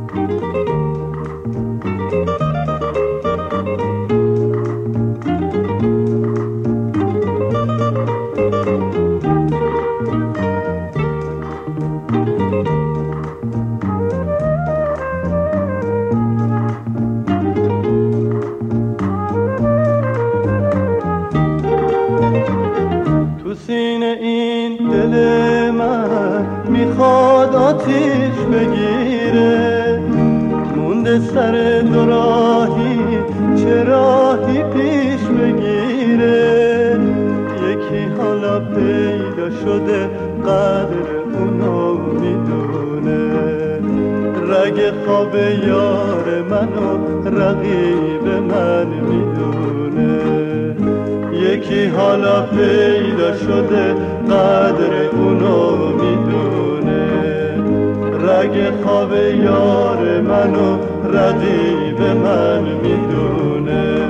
میخواد آتیش بگیره، مونده سر دوراهی چه راهی پیش بگیره. یکی حالا پیدا شده قدر اونو میدونه، رگ خواب یار منو رقیب من میدونه. یکی حالا پیدا شده قدر اونو میدونه، رگ خواب یار منو رقیب من میدونه.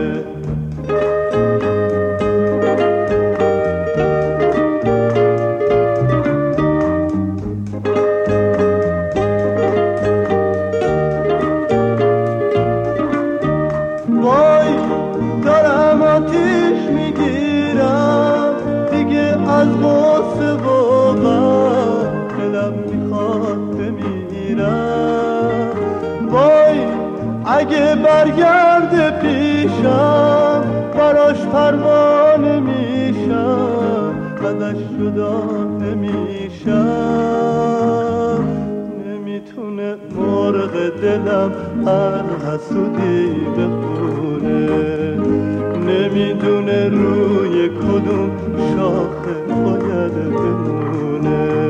وای دارم آتیش میگیرم دیگه از غصه و غم، دلم میخواد بمیرم. وای اگه برگرده پیشم براش پروانه میشم، ازش جدا نمیشم. نمیتونه مرغ دلم هر حسودی بخونه، نمیدونه روی کدوم شاخه باید بمونه.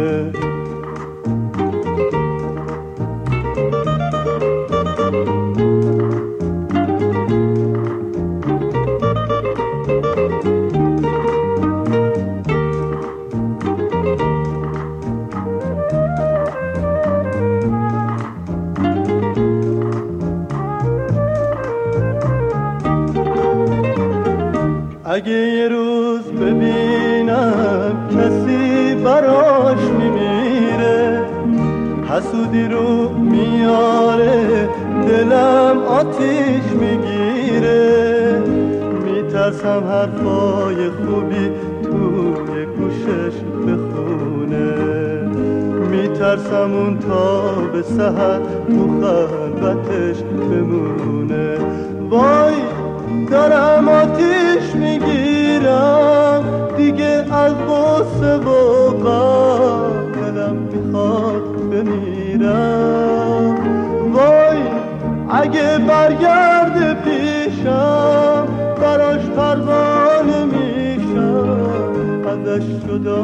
اگه یه روز ببینم کسی براش میمیره، حسودی رو میاره دلم آتیش میگیره. میترسم حرفای خوبی توی گوشش بخونه، میترسم اون تا به سحر تو خلوتش بمونه. وای دارم آتیش میگیرم دیگه از غصه و غم، دلم میخواد بمیرم. وای اگه برگرده پیشم براش پروانه میشم، ازش جدا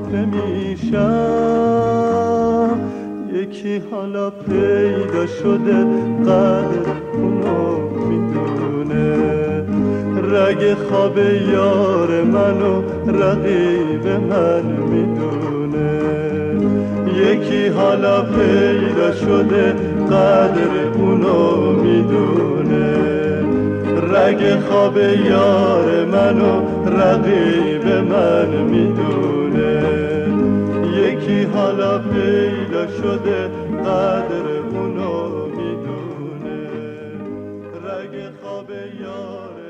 نمیشم. یکی حالا پیدا شده قدر اونو میدونه، رگ خواب یار منو رقیب من میدونه. یکی حالا پیدا شده قدر اونو میدونه، رگ خواب یار منو رقیب من میدونه. یکی حالا پیدا شده قدر اونو میدونه، رگ خواب یار